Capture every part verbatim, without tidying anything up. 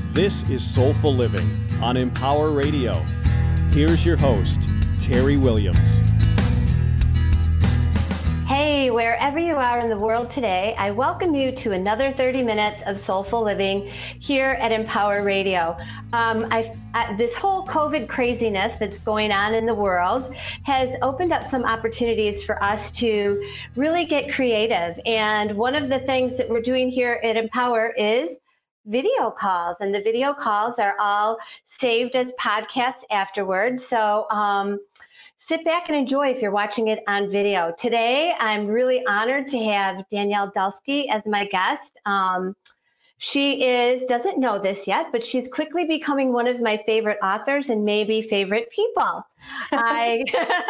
This is Soulful Living on Empower Radio. Here's your host, Terry Williams. Hey, wherever you are in the world today, I welcome you to another thirty minutes of Soulful Living here at Empower Radio. Um, I, I, this whole COVID craziness that's going on in the world has opened up some opportunities for us to really get creative. And one of the things that we're doing here at Empower is video calls, and the video calls are all saved as podcasts afterwards. So um, sit back and enjoy if you're watching it on video. Today, I'm really honored to have Danielle Dulsky as my guest. Um, she is, doesn't know this yet, but she's quickly becoming one of my favorite authors and maybe favorite people. I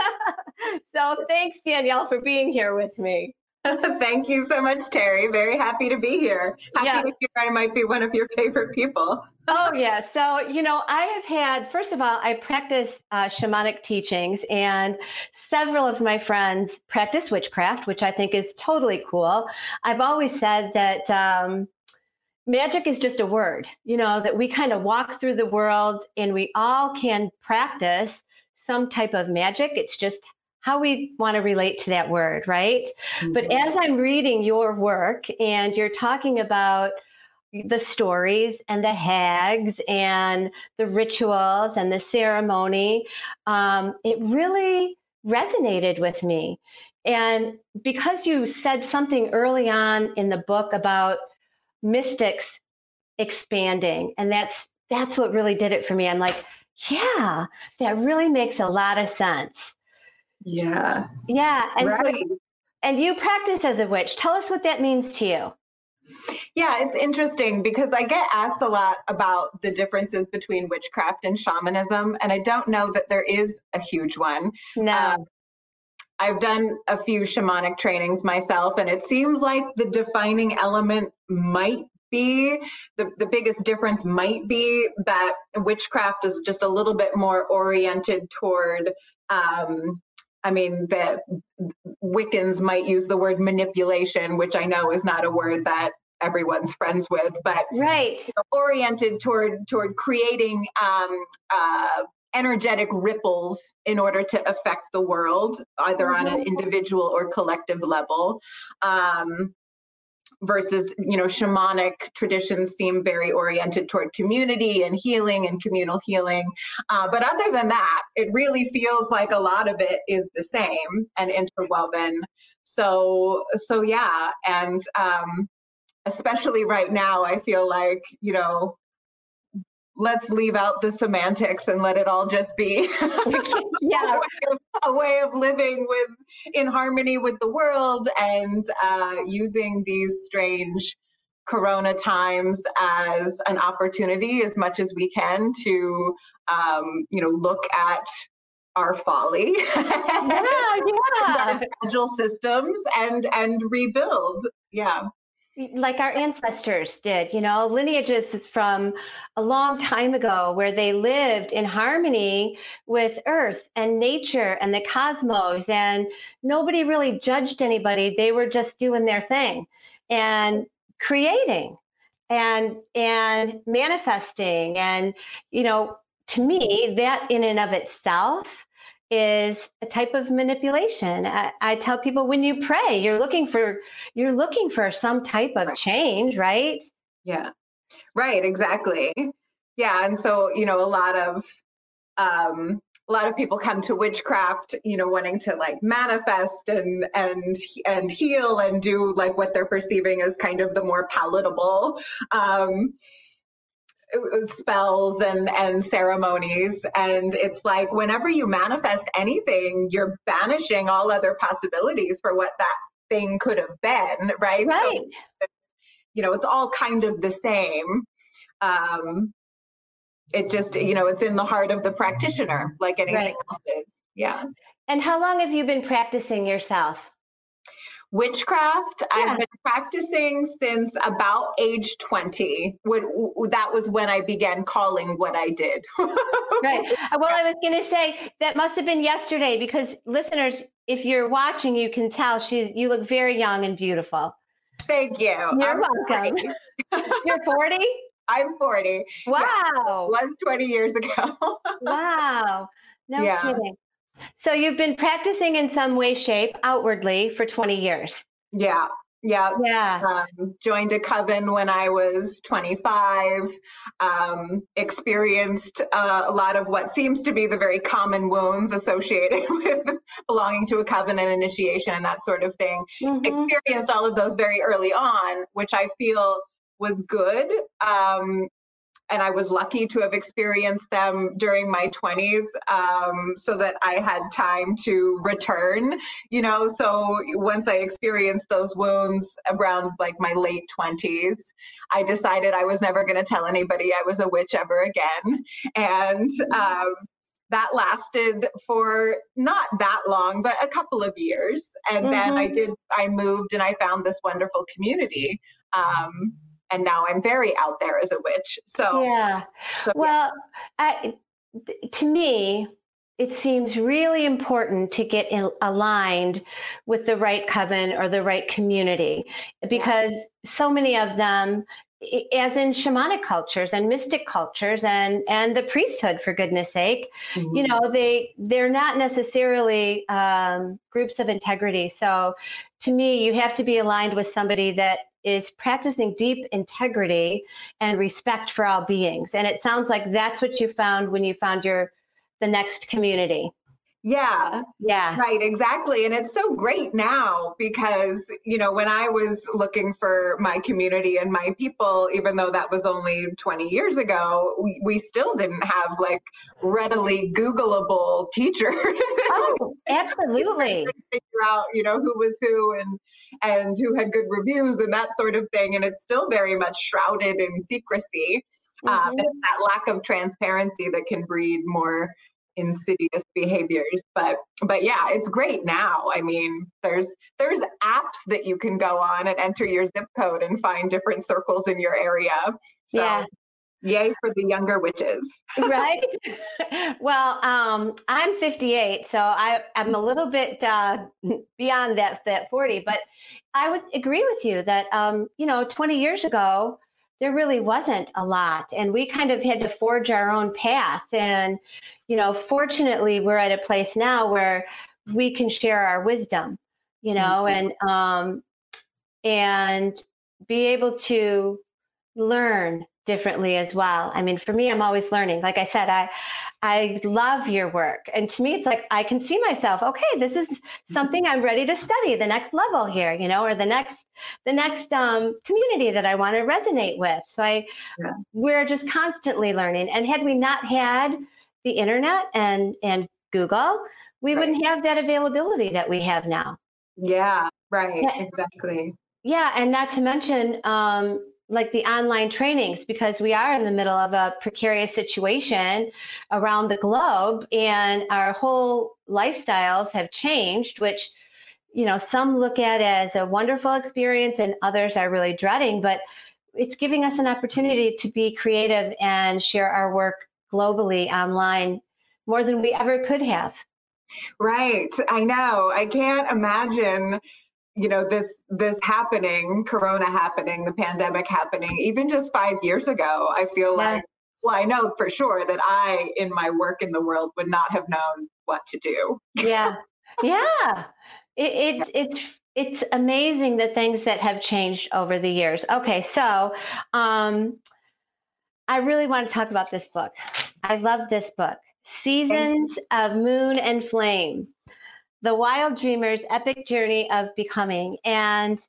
So thanks, Danielle, for being here with me. Thank you so much, Terry. Very happy to be here. Happy yeah. to hear I might be one of your favorite people. Oh, yeah. So, you know, I have had, first of all, I practice uh, shamanic teachings, and several of my friends practice witchcraft, which I think is totally cool. I've always said that um, magic is just a word, you know, that we kind of walk through the world and we all can practice some type of magic. It's just how we want to relate to that word, right? Mm-hmm. But as I'm reading your work and you're talking about the stories and the hags and the rituals and the ceremony, um, it really resonated with me. And because you said something early on in the book about mystics expanding, and that's that's what really did it for me. I'm like, yeah, that really makes a lot of sense. Yeah. Yeah. And, right. so, and you practice as a witch. Tell us what that means to you. Yeah, it's interesting because I get asked a lot about the differences between witchcraft and shamanism, and I don't know that there is a huge one. No. Um, I've done a few shamanic trainings myself, and it seems like the defining element might be, the, the biggest difference might be that witchcraft is just a little bit more oriented toward um, I mean, the Wiccans might use the word manipulation, which I know is not a word that everyone's friends with, but right. you know, oriented toward toward creating um, uh, energetic ripples in order to affect the world, either mm-hmm. on an individual or collective level. Um, versus, you know, shamanic traditions seem very oriented toward community and healing and communal healing. Uh, but other than that, it really feels like a lot of it is the same and interwoven. So, so yeah. And um, especially right now, I feel like, you know, let's leave out the semantics and let it all just be yeah. a, way of, a way of living with in harmony with the world, and uh, using these strange corona times as an opportunity as much as we can to, um, you know, look at our folly, yeah, yeah. our fragile systems, and and rebuild. Yeah. Like our ancestors did, you know, lineages from a long time ago where they lived in harmony with earth and nature and the cosmos, and nobody really judged anybody. They were just doing their thing and creating and and manifesting. And, you know, to me, that in and of itself is a type of manipulation. I, I tell people, when you pray, you're looking for you're looking for some type of change, right? Yeah, right, exactly. Yeah, and so, you know, a lot of um, a lot of people come to witchcraft, you know, wanting to like manifest and and and heal and do like what they're perceiving as kind of the more palatable Um, spells and and ceremonies. And it's like whenever you manifest anything, you're banishing all other possibilities for what that thing could have been, right? Right. So, you know, it's all kind of the same. Um, it just, you know, it's in the heart of the practitioner, like anything right. else is. Yeah. And how long have you been practicing yourself? Witchcraft, yeah. I've been practicing since about age twenty. When, that was when I began calling what I did. Right. Well, I was going to say that must have been yesterday, because listeners, if you're watching, you can tell she's you look very young and beautiful. Thank you. You're I'm welcome. You're forty? I'm forty. Wow. Yeah, it was twenty years ago. Wow. No Yeah. kidding. So you've been practicing in some way, shape, outwardly for twenty years. Yeah. Yeah. Yeah. Um, joined a coven when I was twenty-five, um, experienced uh, a lot of what seems to be the very common wounds associated with belonging to a coven and initiation and that sort of thing. Mhm. Experienced all of those very early on, which I feel was good. Um, and I was lucky to have experienced them during my twenties, um, so that I had time to return, you know. So once I experienced those wounds around like my late twenties, I decided I was never going to tell anybody I was a witch ever again. And um, that lasted for not that long, but a couple of years. And then I Mhm. did, I moved and I found this wonderful community. Um, and now I'm very out there as a witch. So, Yeah. so yeah. Well, I, to me, it seems really important to get in, aligned with the right coven or the right community, because so many of them, i- as in shamanic cultures and mystic cultures and and the priesthood, for goodness sake, you Mhm. know, they they're not necessarily um, groups of integrity. So, to me, you have to be aligned with somebody that is practicing deep integrity and respect for all beings. And it sounds like that's what you found when you found your the next community. Yeah, Yeah. right, exactly. And it's so great now because, you know, when I was looking for my community and my people, even though that was only twenty years ago, we, we still didn't have like readily Googleable teachers. Oh, absolutely. Figure out, you know, who was who and and who had good reviews and that sort of thing. And it's still very much shrouded in secrecy. Um, and Mhm. that lack of transparency that can breed more insidious behaviors. But but yeah, it's great now. I mean, there's there's apps that you can go on and enter your zip code and find different circles in your area. So Yeah. yay for the younger witches. Right. Well, um, I'm fifty-eight, so I, I'm a little bit uh, beyond that that forty, but I would agree with you that um, you know, twenty years ago there really wasn't a lot, and we kind of had to forge our own path. And you know, fortunately, we're at a place now where we can share our wisdom, you know, and um, and be able to learn differently as well. I mean, for me, I'm always learning. Like I said, I I love your work. And to me, it's like I can see myself, okay, this is something I'm ready to study, the next level here, you know, or the next the next um, community that I want to resonate with. So I Yeah. we're just constantly learning. And had we not had the internet and and Google, we Right. wouldn't have that availability that we have now. Yeah, right, Yeah. exactly. Yeah, and not to mention um, like the online trainings, because we are in the middle of a precarious situation around the globe, and our whole lifestyles have changed, which, you know, some look at as a wonderful experience and others are really dreading, but it's giving us an opportunity to be creative and share our work globally online more than we ever could have. Right. I know. I can't imagine, you know, this this happening, corona happening, the pandemic happening, even just five years ago. I feel Yeah. like, well, I know for sure that I, in my work in the world, would not have known what to do. Yeah. Yeah. It, it it's it's amazing the things that have changed over the years. Okay, so um I really want to talk about this book. I love this book. And Seasons of Moon and Flame. The Wild Dreamer's Epic Journey of Becoming. And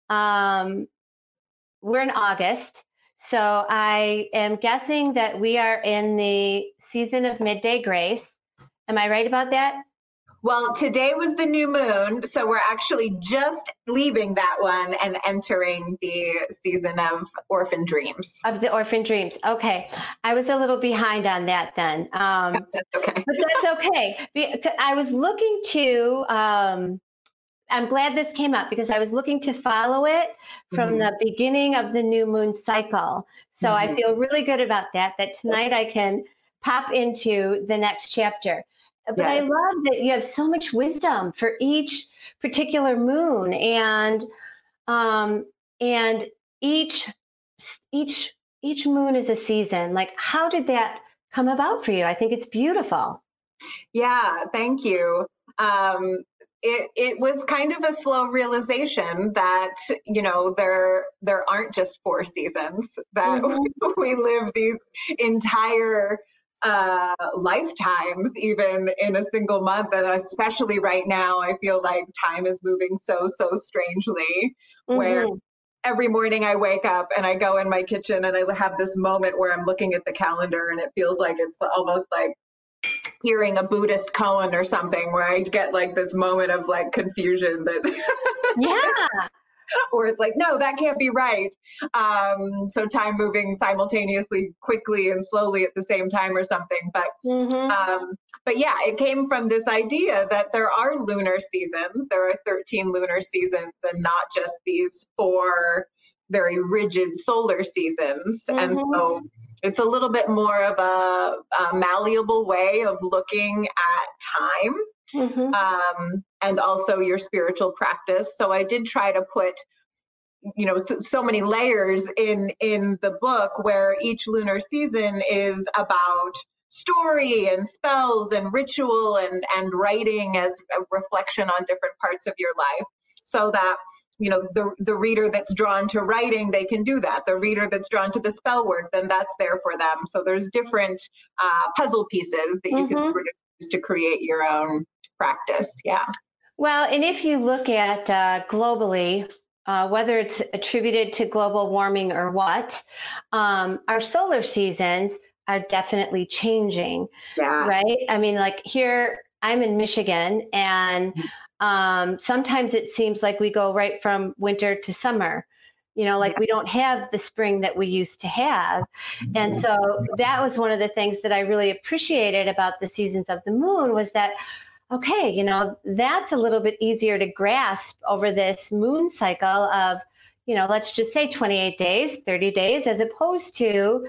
um we're in August. So I am guessing that we are in the season of midday grace. Am I right about that? well, today was the new moon, so we're actually just leaving that one and entering the season of orphan dreams. Of the orphan dreams. Okay. I was a little behind on that then. Um, That's okay. but that's okay. Be- I was looking to, um, I'm glad this came up because I was looking to follow it from Mhm. the beginning of the new moon cycle. So I Mhm. feel really good about that, that tonight I can pop into the next chapter. But I Yes. love that you have so much wisdom for each particular moon, and um, and each each each moon is a season. Like, how did that come about for you? I think it's beautiful. Yeah, thank you. Um, it it was kind of a slow realization that, you know, there there aren't just four seasons, that Mm-hmm. we, we live these entire uh, lifetimes, even in a single month. And especially right now, I feel like time is moving so, so strangely, where Mm-hmm. every morning I wake up and I go in my kitchen and I have this moment where I'm looking at the calendar and it feels like it's almost like hearing a Buddhist koan or something, where I get like this moment of like confusion that Yeah. or it's like, no, that can't be right. Um, so time moving simultaneously, quickly and slowly at the same time or something. But Mm-hmm. um, but yeah, it came from this idea that there are lunar seasons. There are thirteen lunar seasons and not just these four very rigid solar seasons. And Mm-hmm. so it's a little bit more of a, a malleable way of looking at time, Mm-hmm. um, and also your spiritual practice. So I did try to put, you know, so, so many layers in in the book, where each lunar season is about story and spells and ritual and and writing as a reflection on different parts of your life, so that, you know, the the reader that's drawn to writing, they can do that. The reader that's drawn to the spell work, then that's there for them. So there's different uh, puzzle pieces that you can Mm-hmm. sort of use to create your own practice. Yeah. Well, and if you look at uh, globally, uh, whether it's attributed to global warming or what, um, our solar seasons are definitely changing, Yeah. right? I mean, like here, I'm in Michigan, and um, sometimes it seems like we go right from winter to summer. You know, like we don't have the spring that we used to have. And so that was one of the things that I really appreciated about the seasons of the moon, was that, okay, you know, that's a little bit easier to grasp over this moon cycle of, you know, let's just say twenty-eight days, thirty days, as opposed to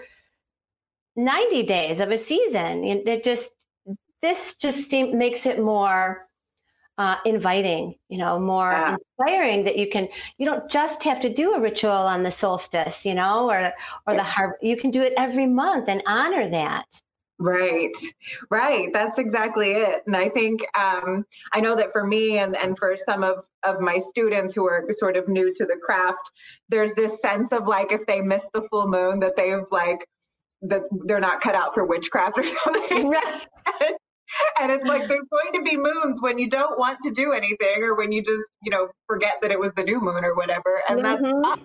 ninety days of a season. And it just, this just seem, makes it more uh, inviting, you know, more Yeah. inspiring, that you can, you don't just have to do a ritual on the solstice, you know, or, or the harvest. You can do it every month and honor that. Right, right. That's exactly it. And I think, um, I know that for me and, and for some of, of my students who are sort of new to the craft, there's this sense of like, if they miss the full moon, that they've like, that they're not cut out for witchcraft or something. Right. And it's like, there's going to be moons when you don't want to do anything, or when you just, you know, forget that it was the new moon or whatever. And that's Mm-hmm.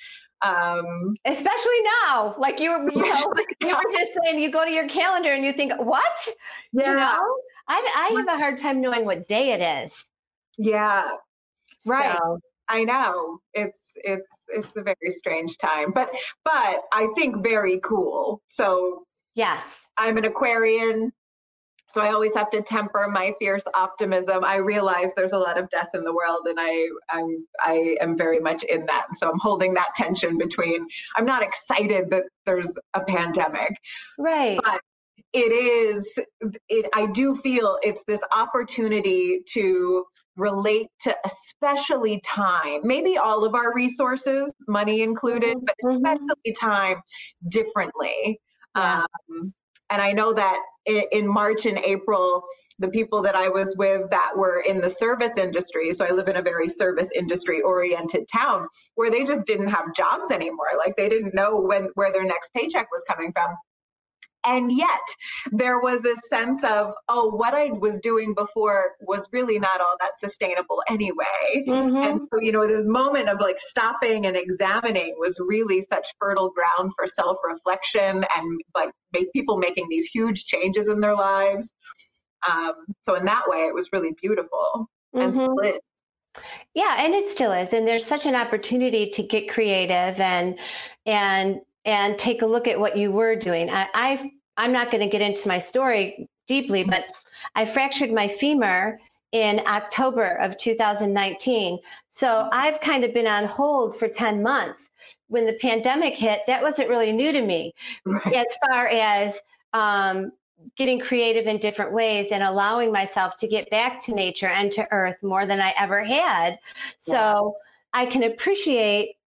um Especially now, like you were, you know, you were just saying, you go to your calendar and you think, what? yeah, You know, I, I have a hard time knowing what day it is. yeah, right. So, I know, it's it's it's a very strange time, but but I think very cool. So yes. I'm an Aquarian, so I always have to temper my fierce optimism. I realize there's a lot of death in the world, and I I'm I am very much in that. And so I'm holding that tension between, I'm not excited that there's a pandemic, Right. but it is it I do feel it's this opportunity to relate to, especially time, maybe all of our resources, money included, Mm-hmm. but Mm-hmm. especially time, differently. Yeah. Um, and I know that in, in March and April, the people that I was with that were in the service industry, so I live in a very service industry oriented town, where they just didn't have jobs anymore. Like they didn't know when where their next paycheck was coming from. And yet there was a sense of, oh, what I was doing before was really not all that sustainable anyway. And Mm-hmm. so, you know, this moment of like stopping and examining was really such fertile ground for self-reflection, and like make people making these huge changes in their lives. Um, so in that way, it was really beautiful, and still Mm-hmm. is. Yeah, and it still is. And there's such an opportunity to get creative and and and take a look at what you were doing. I, I I'm not going to get into my story deeply, but I fractured my femur in October of two thousand nineteen. So I've kind of been on hold for ten months. When the pandemic hit, that wasn't really new to me, Right. as far as um, getting creative in different ways and allowing myself to get back to nature and to earth more than I ever had. So I can appreciate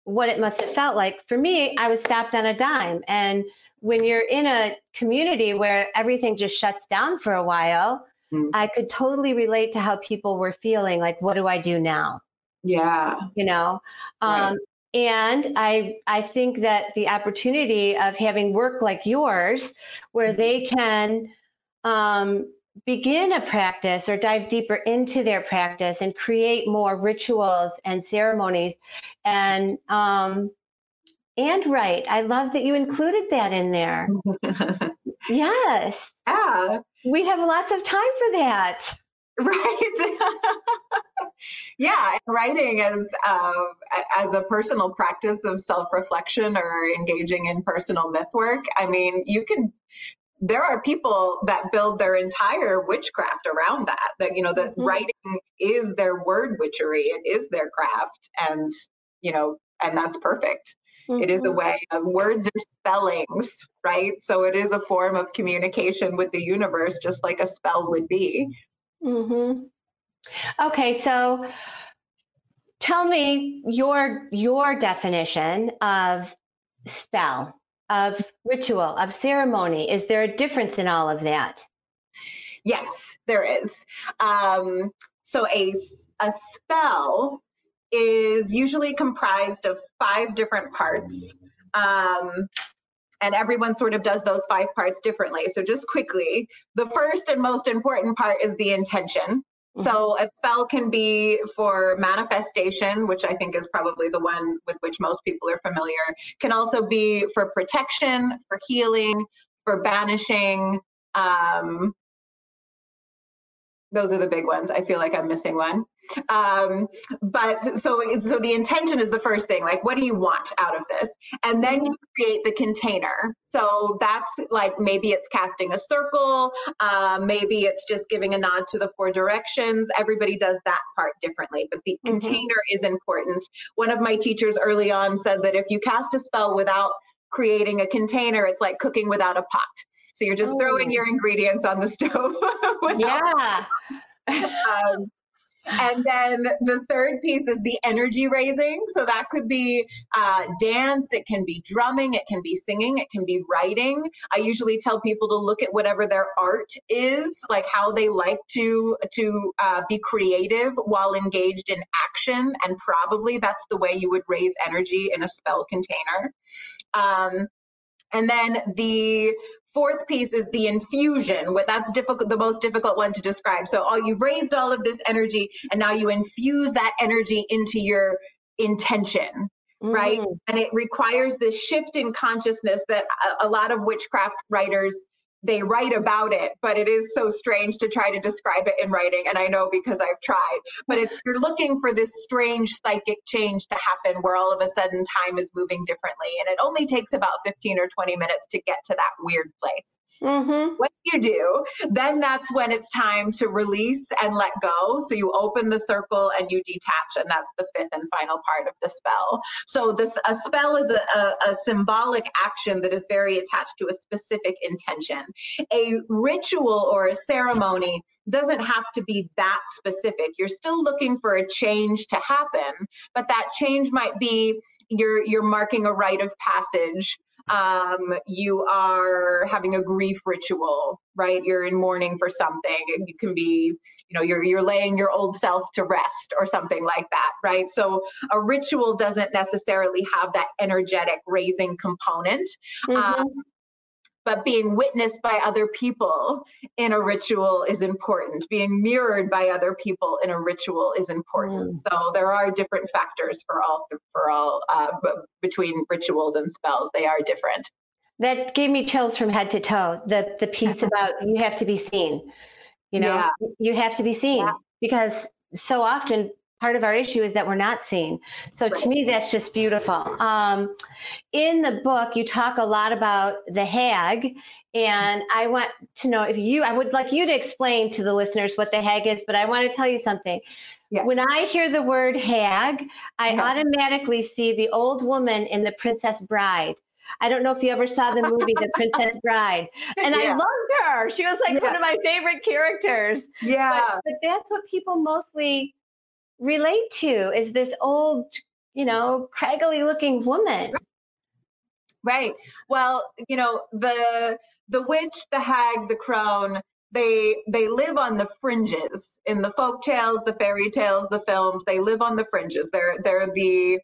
what it must have felt like. For me, I was stopped on a dime. And when you're in a community where everything just shuts down for a while, mm. I could totally relate to how people were feeling like, what do I do now? Yeah. You know, right. um, and I, I think that the opportunity of having work like yours, where they can um, begin a practice or dive deeper into their practice and create more rituals and ceremonies, and um, and right. I love that you included that in there. Yes. Yeah. We have lots of time for that. Right. Yeah, writing as uh, as a personal practice of self-reflection or engaging in personal myth work. I mean, you can. There are people that build their entire witchcraft around that. That you know, that mm-hmm. writing is their word witchery. It is their craft, and you know, and that's perfect. Mm-hmm. It is a way of words or spellings, right? So it is a form of communication with the universe, just like a spell would be. Mm-hmm. Okay, so tell me your your definition of spell, of ritual, of ceremony. Is there a difference in all of that? Yes, there is. Um, so a, a spell is usually comprised of five different parts. Um, and everyone sort of does those five parts differently. So just quickly, the first and most important part is the intention. So a spell can be for manifestation, which I think is probably the one with which most people are familiar. Can also be for protection, for healing, for banishing. Um, those are the big ones. I feel like I'm missing one. Um, but so, so the intention is the first thing, like, what do you want out of this? And then you create the container. So that's like, maybe it's casting a circle. Uh, maybe it's just giving a nod to the four directions. Everybody does that part differently, but the mm-hmm. container is important. One of my teachers early on said that if you cast a spell without creating a container, it's like cooking without a pot. So you're just oh. throwing your ingredients on the stove. Yeah. um, and then the third piece is the energy raising. So that could be uh, dance, it can be drumming, it can be singing, it can be writing. I usually tell people to look at whatever their art is, like how they like to, to uh, be creative while engaged in action. And probably that's the way you would raise energy in a spell container. Um, and then the fourth piece is the infusion. What that's difficult, the most difficult one to describe. So, oh, you've raised all of this energy, and now you infuse that energy into your intention, mm. right? And it requires this shift in consciousness that a, a lot of witchcraft writers, they write about it, but it is so strange to try to describe it in writing. And I know because I've tried, but it's, you're looking for this strange psychic change to happen where all of a sudden time is moving differently. And it only takes about fifteen or twenty minutes to get to that weird place. Mm-hmm. What you do, then that's when it's time to release and let go. So you open the circle and you detach, and that's the fifth and final part of the spell. So this a spell is a, a, a symbolic action that is very attached to a specific intention. A ritual or a ceremony doesn't have to be that specific. You're still looking for a change to happen, but that change might be you're you're marking a rite of passage. Um, you are having a grief ritual, right? You're in mourning for something. You can be, you know, you're you're laying your old self to rest or something like that, right? So a ritual doesn't necessarily have that energetic raising component. Mm-hmm. Um, But being witnessed by other people in a ritual is important. Being mirrored by other people in a ritual is important. Mm. So there are different factors for all for all uh, between rituals and spells. They are different. That gave me chills from head to toe. The the piece about you have to be seen. You know, yeah. you have to be seen yeah. because so often part of our issue is that we're not seen. So to me, that's just beautiful. Um, in the book, you talk a lot about the hag, and I want to know if you, I would like you to explain to the listeners what the hag is, but I want to tell you something. Yeah. When I hear the word hag, I yeah. automatically see the old woman in The Princess Bride. I don't know if you ever saw the movie, The Princess Bride. And yeah. I loved her. She was like yeah. one of my favorite characters. Yeah. But, but that's what people mostly relate to, is this old you know, craggly looking woman. Right. Well, you know, the the witch, the hag, the crone, they they live on the fringes in the folk tales, the fairy tales, the films. They live on the fringes. They're they're the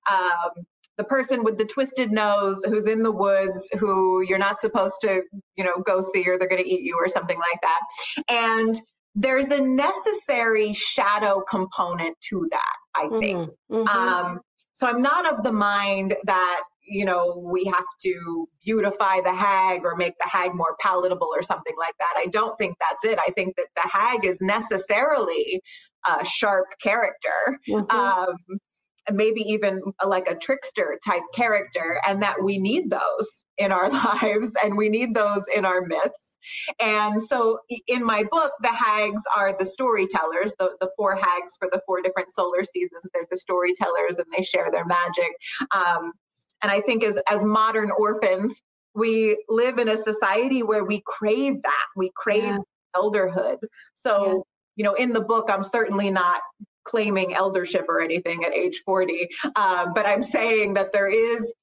um, the person with the twisted nose who's in the woods, who you're not supposed to, you know, go see, or they're going to eat you or something like that. And there's a necessary shadow component to that, I think. Mm-hmm. Mm-hmm. Um, so I'm not of the mind that, you know, we have to beautify the hag or make the hag more palatable or something like that. I don't think that's it. I think that the hag is necessarily a sharp character. Mm-hmm. Um, maybe even like a trickster type character, and that we need those in our lives and we need those in our myths. And so in my book, the hags are the storytellers, the, the four hags for the four different solar seasons. They're the storytellers and they share their magic. Um, and I think as, as modern orphans, we live in a society where we crave that. We crave yeah. elderhood. So, yeah. you know, in the book, I'm certainly not claiming eldership or anything at age forty, uh, but I'm saying that there is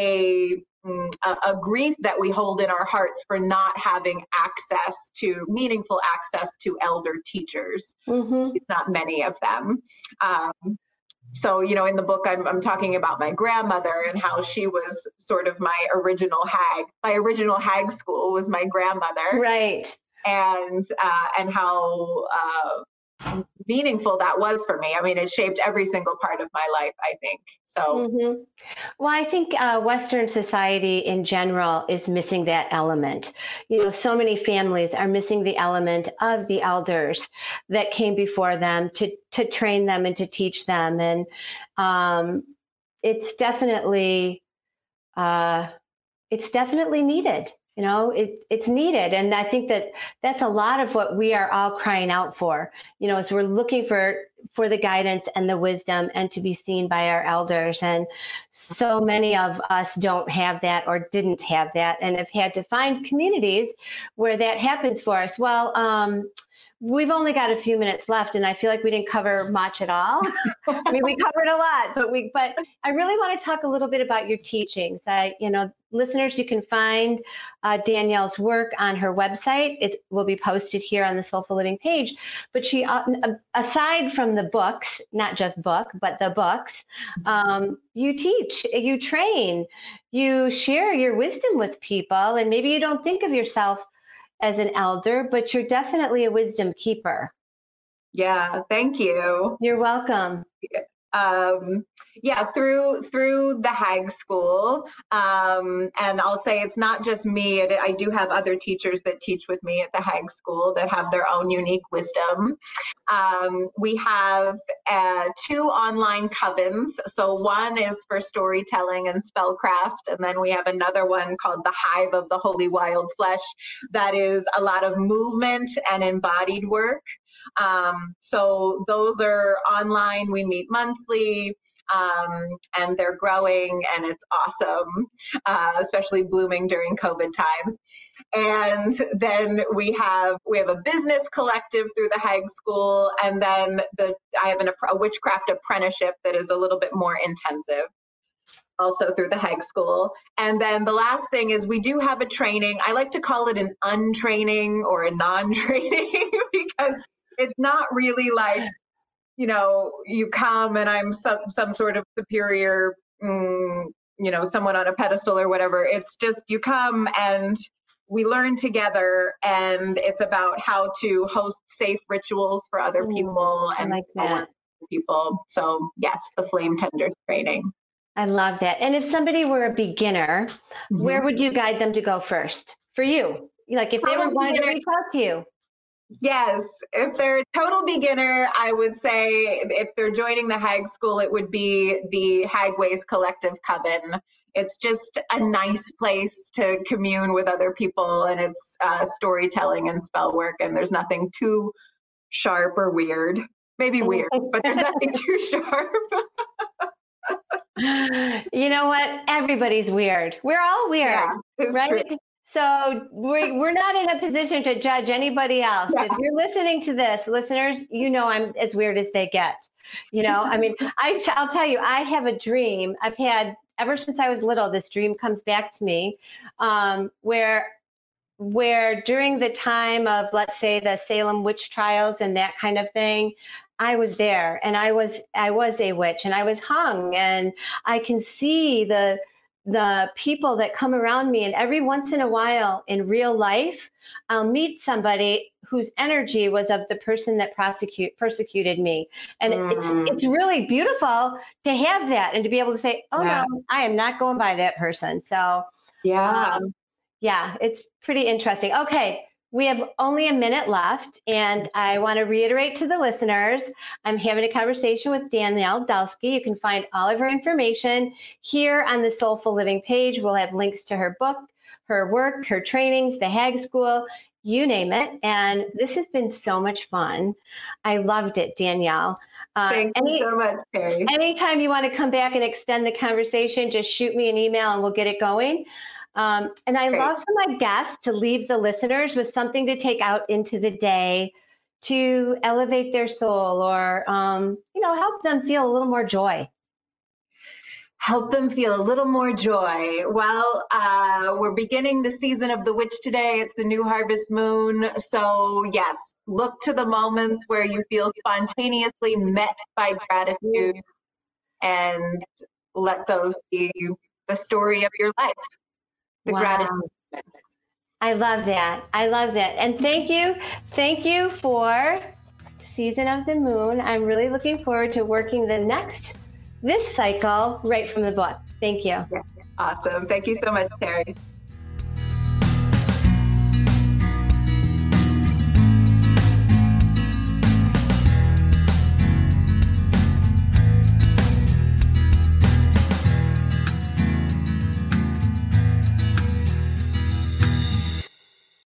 a, a a grief that we hold in our hearts for not having access to meaningful access to elder teachers. Mm-hmm. Not many of them. Um, so, you know, in the book, I'm, I'm talking about my grandmother and how she was sort of my original hag. My original hag school was my grandmother, right? And uh, and how uh, meaningful that was for me. I mean, it shaped every single part of my life, I think. So, mm-hmm. Well, I think uh, Western society in general is missing that element. You know, so many families are missing the element of the elders that came before them to to train them and to teach them. And um, it's definitely uh, it's definitely needed. You know, it, it's needed. And I think that that's a lot of what we are all crying out for, you know, as we're looking for, for the guidance and the wisdom and to be seen by our elders. And so many of us don't have that or didn't have that and have had to find communities where that happens for us. Well, um, we've only got a few minutes left, and I feel like we didn't cover much at all. I mean, we covered a lot, but we. But I really want to talk a little bit about your teachings. I, you know, listeners, you can find uh, Danielle's work on her website. It will be posted here on the Soulful Living page. But she, uh, aside from the books, not just book, but the books, um, you teach, you train, you share your wisdom with people, and maybe you don't think of yourself as an elder, but you're definitely a wisdom keeper. Yeah, thank you. You're welcome. Um, yeah, through through the Hag School, um, and I'll say it's not just me. I do have other teachers that teach with me at the Hag School that have their own unique wisdom. Um, we have uh, two online covens. So one is for storytelling and spellcraft, and then we have another one called the Hive of the Holy Wild Flesh. That is a lot of movement and embodied work. Um, so those are online. We meet monthly, um, and they're growing, and it's awesome, uh, especially blooming during COVID times. And then we have we have a business collective through the Hag School, and then the I have an, a witchcraft apprenticeship that is a little bit more intensive, also through the Hag School. And then the last thing is we do have a training. I like to call it an untraining or a non-training because it's not really like, you know, you come and I'm some, some sort of superior, mm, you know, someone on a pedestal or whatever. It's just you come and we learn together, and it's about how to host safe rituals for other people mm, and like that. people. So yes, the Flame Tenders training. I love that. And if somebody were a beginner, mm-hmm. where would you guide them to go first for you? Like if they were wanting to reach out to you. Yes, if they're a total beginner, I would say if they're joining the Hag School, it would be the Hagways Collective Coven. It's just a nice place to commune with other people, and it's uh, storytelling and spell work, and there's nothing too sharp or weird. Maybe weird, but there's nothing too sharp. You know what? Everybody's weird. We're all weird, yeah, right? True. So we're, we're not in a position to judge anybody else. Yeah. If you're listening to this, listeners, you know I'm as weird as they get. You know, I mean, I, I'll tell you, I have a dream I've had ever since I was little. This dream comes back to me um, where where during the time of, let's say, the Salem witch trials and that kind of thing, I was there, and I was I was a witch, and I was hung, and I can see the the people that come around me, and every once in a while in real life, I'll meet somebody whose energy was of the person that prosecute persecuted me, and mm. it's it's really beautiful to have that and to be able to say, oh yeah. no, I am not going by that person. So yeah, um, yeah, it's pretty interesting. Okay. We have only a minute left, and I want to reiterate to the listeners, I'm having a conversation with Danielle Dulsky. You can find all of her information here on the Soulful Living page. We'll have links to her book, her work, her trainings, the Hag School, you name it. And this has been so much fun. I loved it, Danielle. Uh, Thank any, you so much, Terry. Anytime you want to come back and extend the conversation, just shoot me an email and we'll get it going. Um, and I Great. love for my guests to leave the listeners with something to take out into the day to elevate their soul, or, um, you know, help them feel a little more joy. Help them feel a little more joy. Well, uh, we're beginning the season of the witch today. It's the new harvest moon. So yes, look to the moments where you feel spontaneously met by gratitude, and let those be the story of your life. The wow. gratitude. I love that. I love that. And thank you. Thank you for Season of the Moon. I'm really looking forward to working the next, this cycle right from the book. Thank you. Awesome. Thank you so much, Terry.